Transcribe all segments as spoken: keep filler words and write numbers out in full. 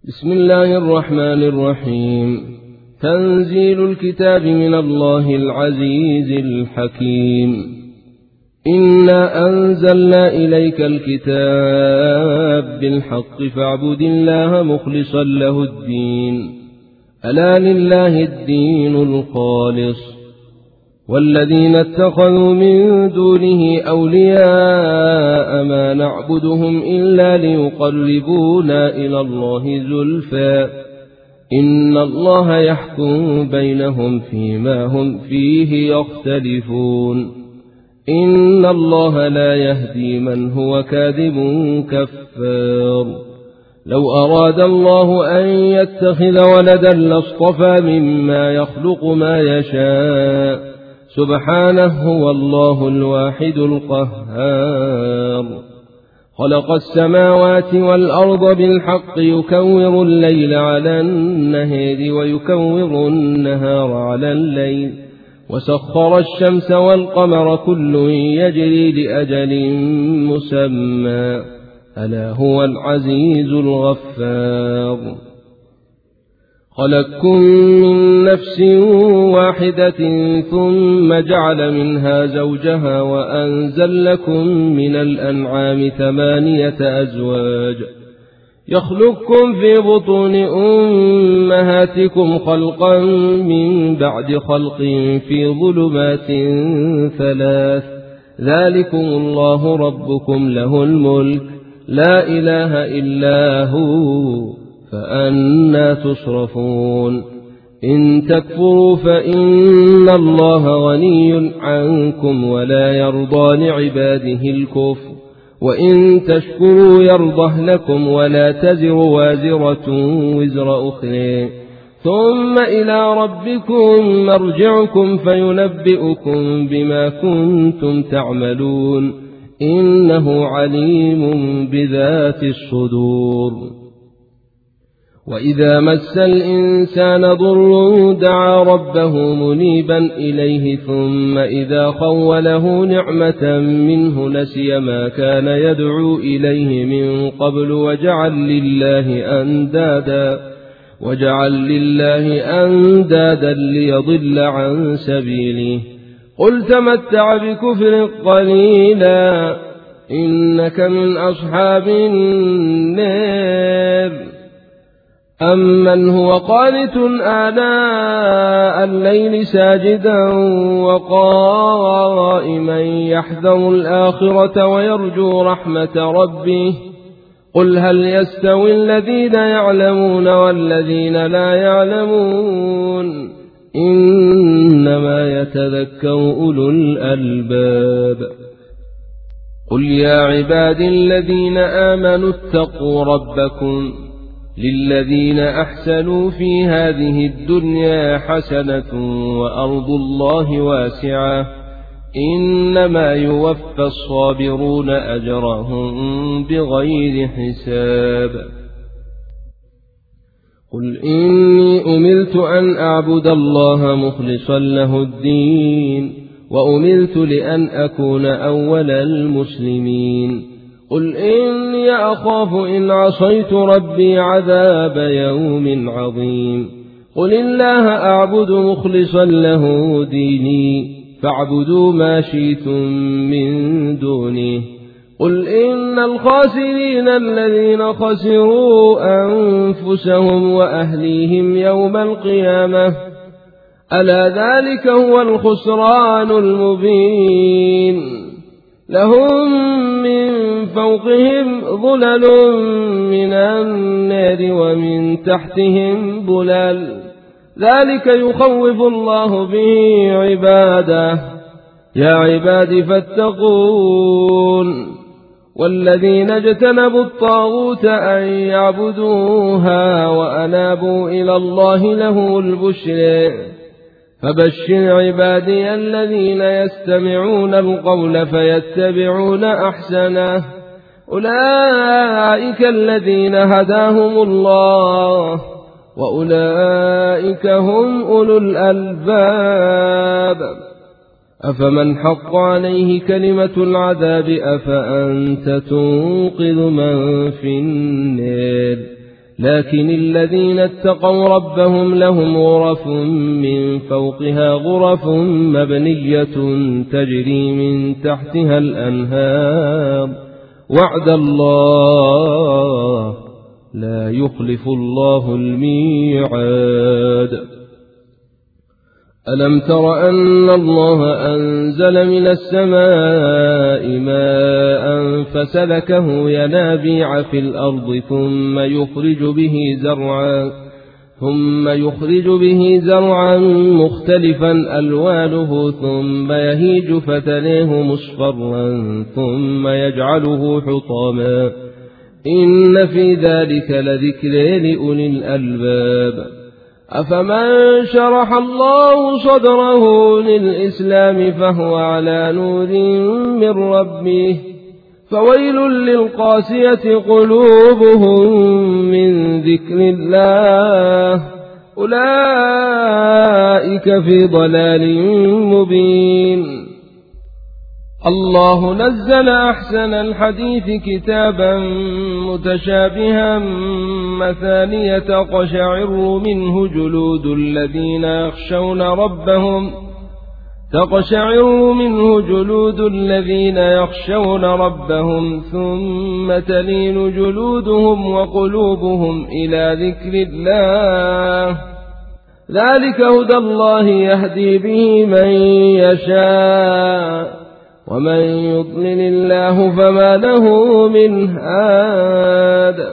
بسم الله الرحمن الرحيم. تنزيل الكتاب من الله العزيز الحكيم. إنا أنزلنا إليك الكتاب بالحق فاعبد الله مخلصا له الدين، ألا لله الدين الخالص. والذين اتخذوا من دونه أولياء ما نعبدهم إلا ليقربونا إلى الله زلفى إن الله يحكم بينهم فيما هم فيه يختلفون، إن الله لا يهدي من هو كاذب كفار. لو أراد الله أن يتخذ ولدا لاصطفى مما يخلق ما يشاء، سبحانه هو الله الواحد القهار. خلق السماوات والأرض بالحق يكور الليل على النهار ويكور النهار على الليل، وسخر الشمس والقمر كل يجري لأجل مسمى، ألا هو العزيز الغفار. خلقكم من نفس واحدة ثم جعل منها زوجها وأنزل لكم من الأنعام ثمانية أزواج، يخلقكم في بطون أمهاتكم خلقا من بعد خلق في ظلمات ثلاث، ذلكم الله ربكم له الملك لا إله إلا هو، فأنى تصرفون. إن تكفروا فإن الله غني عنكم ولا يرضى لعباده الكفر، وإن تشكروا يرضه لكم ولا تزر وازرة وزر أخرى، ثم إلى ربكم مرجعكم فينبئكم بما كنتم تعملون، إنه عليم بذات الصدور. وإذا مس الإنسان ضر دعا ربه منيبا إليه، ثم إذا خوله نعمة منه نسي ما كان يدعو إليه من قبل وجعل لله أندادا وجعل لله أندادا ليضل عن سبيله. قل تمتع بكفر قليلا إنك من أصحاب النار. أمن هو قانت آناء الليل ساجدا وقائما يحذر الآخرة ويرجو رحمة ربه، قل هل يستوي الذين يعلمون والذين لا يعلمون، إنما يتذكر أولو الألباب. قل يا عبادي الذين آمنوا اتقوا ربكم، للذين أحسنوا في هذه الدنيا حسنة وأرض الله واسعة، إنما يوفى الصابرون أجرهم بغير حساب. قل إني أمرت أن أعبد الله مخلصا له الدين، وأمرت لأن أكون أول المسلمين. قل إني أخاف إن عصيت ربي عذاب يوم عظيم. قل الله أعبد مخلصا له ديني، فاعبدوا ما شئتم من دونه. قل إن الخاسرين الذين خسروا أنفسهم وأهليهم يوم القيامة، ألا ذلك هو الخسران المبين. لهم من فوقهم ظلل من النار ومن تحتهم ظلل، ذلك يخوف الله به عباده. يا عباد فاتقون. والذين اجتنبوا الطاغوت أن يعبدوها وأنابوا إلى الله له البشر، فبشر عبادي الذين يستمعون القول فيتبعون أحسنه، أولئك الذين هداهم الله، وأولئك هم أولو الألباب. أفمن حق عليه كلمة العذاب أفأنت تنقذ من في النار، لكن الذين اتقوا ربهم لهم غرف من فوقها غرف مبنية تجري من تحتها الأنهار وعد الله لا يخلف الله الميعاد. ألم تر أن الله أنزل من السماء ماء فسلكه ينابيع في الأرض ثم يخرج به زرعا ثم يخرج به زرعا مختلفا ألوانه ثم يهيج فتريه مصفرا ثم يجعله حطاما إن في ذلك لذكر لأولي الألباب. أفمن شرح الله صدره للإسلام فهو على نور من ربه فويل للقاسية قلوبهم من ذكر الله أولئك في ضلال مبين. الله نزل أحسن الحديث كتابا متشابها مثانية تقشعر منه جلود الذين يخشون ربهم تقشعر منه جلود الذين يخشون ربهم ثم تلين جلودهم وقلوبهم إلى ذكر الله ذلك هدى الله يهدي به من يشاء ومن يضلل الله فما له من هاد.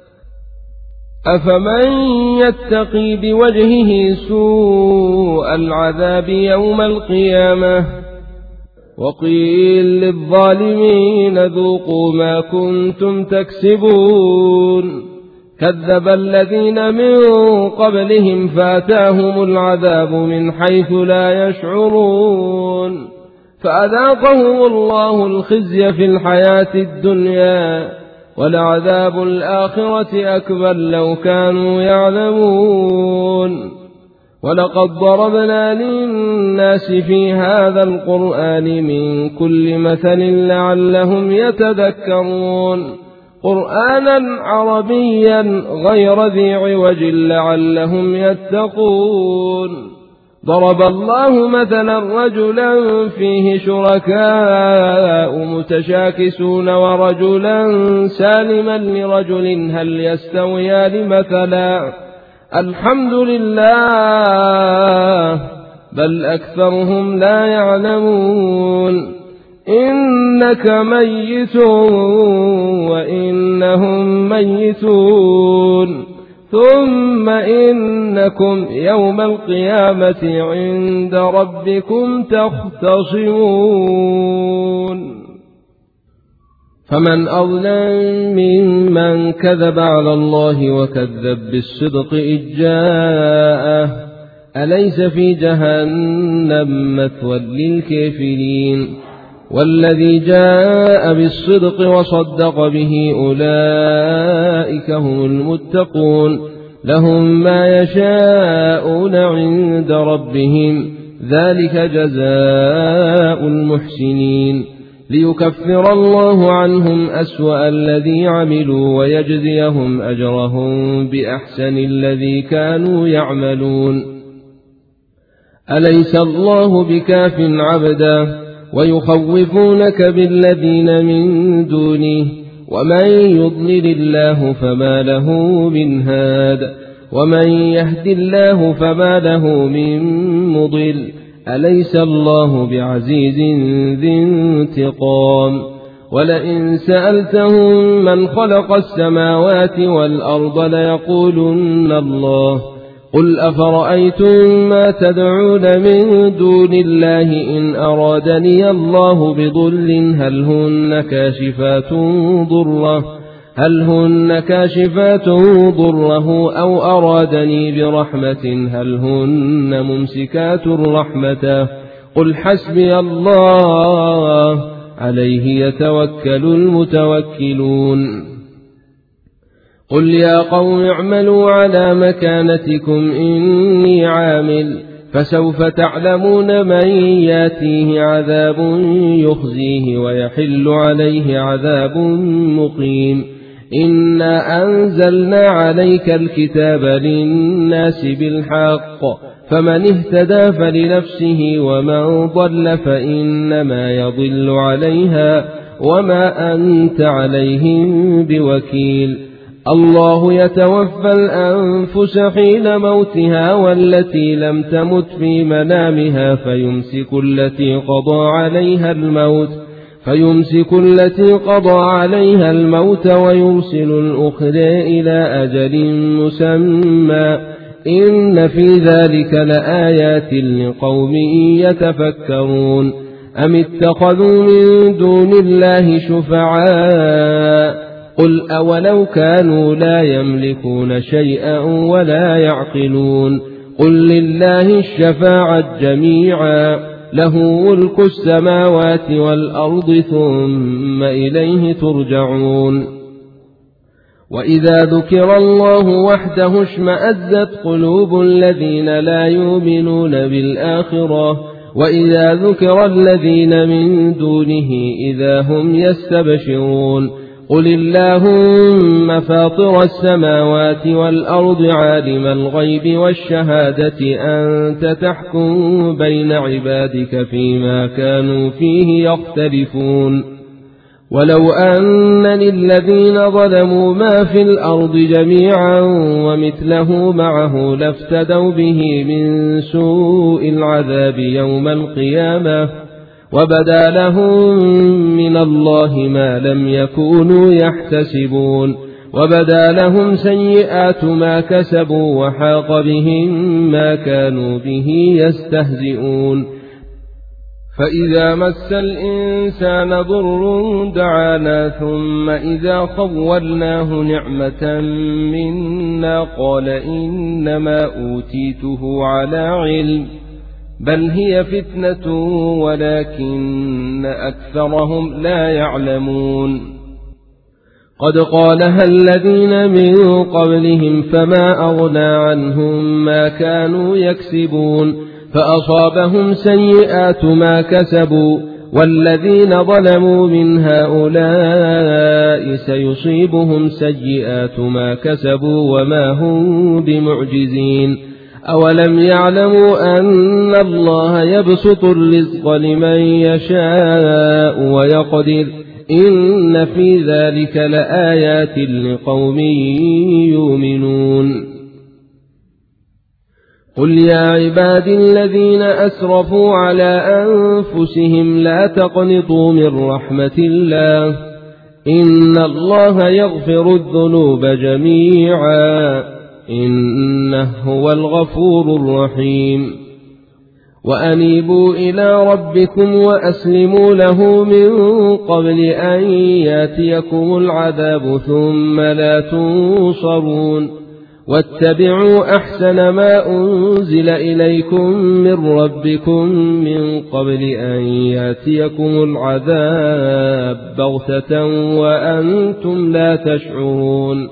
أفمن يتقي بوجهه سوء العذاب يوم القيامة وقيل للظالمين ذوقوا ما كنتم تكسبون كذب الذين من قبلهم فأتاهم العذاب من حيث لا يشعرون فأذاقهم الله الخزي في الحياة الدنيا ولعذاب الآخرة أكبر لو كانوا يعلمون. ولقد ضربنا للناس في هذا القرآن من كل مثل لعلهم يتذكرون قرآنا عربيا غير ذي عوج لعلهم يتقون. ضرب الله مثلا رجلا فيه شركاء متشاكسون ورجلا سالما لرجل هل يستويان مثلا الحمد لله بل أكثرهم لا يعلمون. إنك ميت وإنهم ميتون ثم إنكم يوم القيامة عند ربكم تختصمون. فمن أظلم ممن كذب على الله وكذب بالصدق إذ جاءه أليس في جهنم مثوى للكافرين والذي جاء بالصدق وصدق به أولئك هم المتقون لهم ما يشاءون عند ربهم ذلك جزاء المحسنين ليكفر الله عنهم أسوأ الذي عملوا ويجزيهم أجرهم بأحسن الذي كانوا يعملون. أليس الله بكاف عبدا ويخوفونك بالذين من دونه ومن يضلل الله فما له من هاد ومن يهد الله فما له من مضل أليس الله بعزيز ذي انتقام. ولئن سألتهم من خلق السماوات والأرض ليقولن الله قل أفرأيتم ما تدعون من دون الله إن أرادني الله بضل هل هن كاشفات ضره هل هن كاشفات ضره أو أرادني برحمة هل هن ممسكات رحمته قل حسبي الله عليه يتوكل المتوكلون. قل يا قوم اعملوا على مكانتكم إني عامل فسوف تعلمون من ياتيه عذاب يخزيه ويحل عليه عذاب مقيم. إنا أنزلنا عليك الكتاب للناس بالحق فمن اهتدى فلنفسه ومن ضل فإنما يضل عليها وما أنت عليهم بوكيل الله يتوفى الأنفس حين موتها والتي لم تمت في منامها فيمسك التي قضى عليها الموت فيمسك التي قضى عليها الموت ويرسل الأخرى إلى أجل مسمى إن في ذلك لآيات لقوم يتفكرون أم اتخذوا من دون الله شفعاء قل أولو كانوا لا يملكون شيئا ولا يعقلون قل لله الشفاعة جميعا له ملك السماوات والأرض ثم إليه ترجعون وإذا ذكر الله وحده اشمأزت قلوب الذين لا يؤمنون بالآخرة وإذا ذكر الذين من دونه إذا هم يستبشرون قل اللهم فاطر السماوات والأرض عالم الغيب والشهادة أنت تحكم بين عبادك فيما كانوا فيه يختلفون ولو أن للذين ظلموا ما في الأرض جميعا ومثله معه لافتدوا به من سوء العذاب يوم القيامة وبدا لهم من الله ما لم يكونوا يحتسبون وبدا لهم سيئات ما كسبوا وحاق بهم ما كانوا به يستهزئون فإذا مس الإنسان ضر دعانا ثم إذا خولناه نعمة منا قال إنما أوتيته على علم بل هي فتنة ولكن أكثرهم لا يعلمون قد قالها الذين من قبلهم فما أغنى عنهم ما كانوا يكسبون فأصابهم سيئات ما كسبوا والذين ظلموا من هؤلاء سيصيبهم سيئات ما كسبوا وما هم بمعجزين أولم يعلموا أن الله يبسط الرزق لمن يشاء ويقدر إن في ذلك لآيات لقوم يؤمنون قل يا عبادي الذين أسرفوا على أنفسهم لا تقنطوا من رحمة الله إن الله يغفر الذنوب جميعا إنه هو الغفور الرحيم وأنيبوا إلى ربكم وأسلموا له من قبل أن ياتيكم العذاب ثم لا تنصرون واتبعوا أحسن ما أنزل إليكم من ربكم من قبل أن ياتيكم العذاب بغتة وأنتم لا تشعرون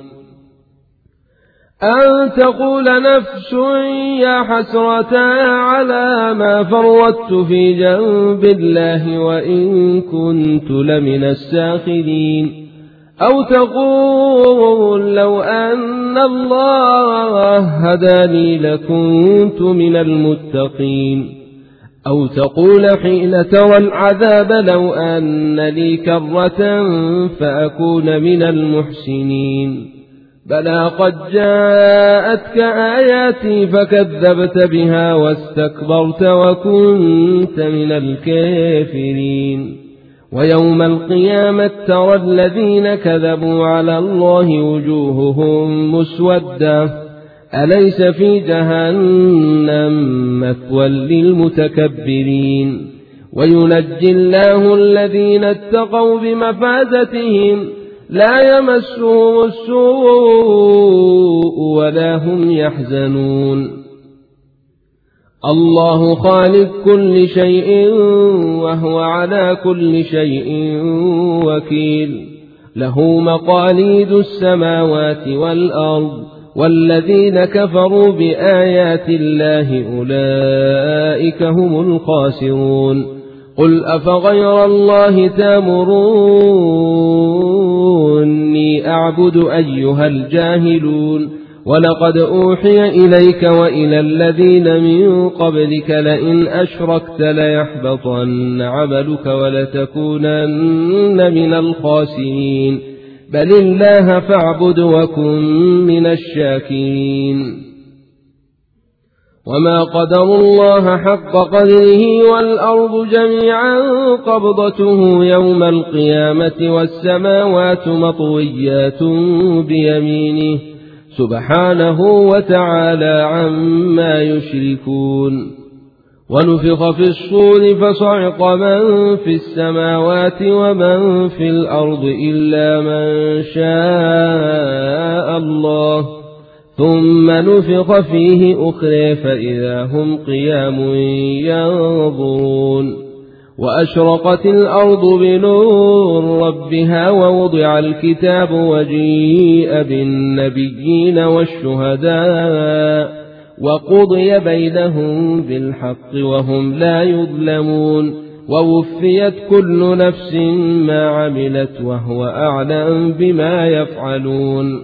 أن تقول نفس يا حسرة على ما فرطت في جنب الله وإن كنت لمن الساخرين أو تقول لو أن الله هداني لكنت من المتقين أو تقول حين ترى العذاب لو أن لي كرة فأكون من المحسنين بلى قد جاءتك آياتي فكذبت بها واستكبرت وكنت من الكافرين ويوم القيامة ترى الذين كذبوا على الله وجوههم مسودة أليس في جهنم مثوى للمتكبرين وينجي الله الذين اتقوا بمفازتهم لا يمسهم السوء ولا هم يحزنون الله خالق كل شيء وهو على كل شيء وكيل له مقاليد السماوات والأرض والذين كفروا بآيات الله أولئك هم الخاسرون قل أفغير الله تأمروني إني أعبد أيها الجاهلون ولقد أوحي إليك وإلى الذين من قبلك لئن أشركت ليحبطن عملك ولتكونن من الخاسرين بل الله فاعبد وكن من الشاكرين وما قدروا الله حق قدره والأرض جميعا قبضته يوم القيامة والسماوات مطويات بيمينه سبحانه وتعالى عما يشركون ونفخ في الصور فصعق من في السماوات ومن في الأرض إلا من شاء الله ثم نفخ فيه أخرى فإذا هم قيام ينظرون وأشرقت الأرض بنور ربها ووضع الكتاب وجيء بالنبيين والشهداء وقضي بينهم بالحق وهم لا يظلمون ووفيت كل نفس ما عملت وهو أعلم بما يفعلون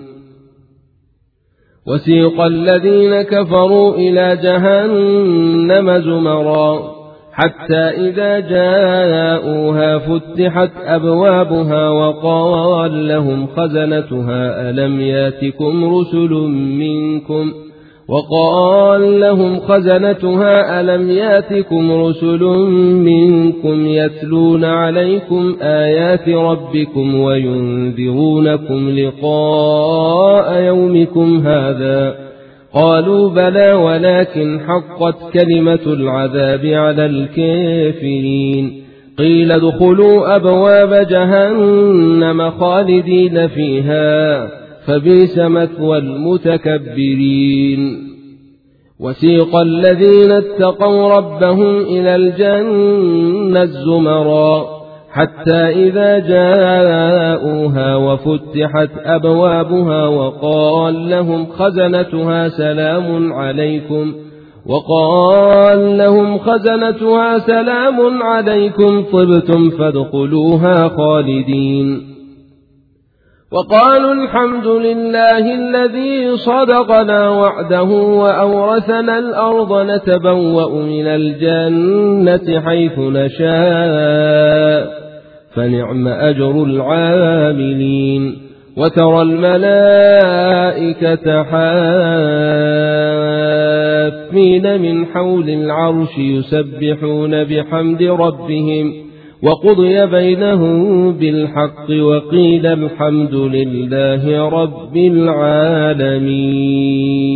وسيق الذين كفروا إلى جهنم زمرا حتى إذا جاءوها فتحت أبوابها وقال لهم خزنتها ألم ياتكم رسل منكم وقال لهم خزنتها ألم ياتكم رسل منكم يتلون عليكم آيات ربكم وينذرونكم لقاء يومكم هذا قالوا بلى ولكن حقت كلمة العذاب على الكافرين قيل ادخلوا أبواب جهنم خالدين فيها فبئس مثوى المتكبرين وسيق الذين اتقوا ربهم إلى الجنة زمرا حتى إذا جاءوها وفتحت أبوابها وقال لهم خزنتها سلام عليكم وقال لهم خزنتها سلام عليكم طبتم فادخلوها خالدين وقالوا الحمد لله الذي صدقنا وعده وأورثنا الأرض نتبوأ من الجنة حيث نشاء فنعم أجر العاملين وترى الملائكة حافين من حول العرش يسبحون بحمد ربهم وقضي بينهم بالحق وقيل الحمد لله رب العالمين.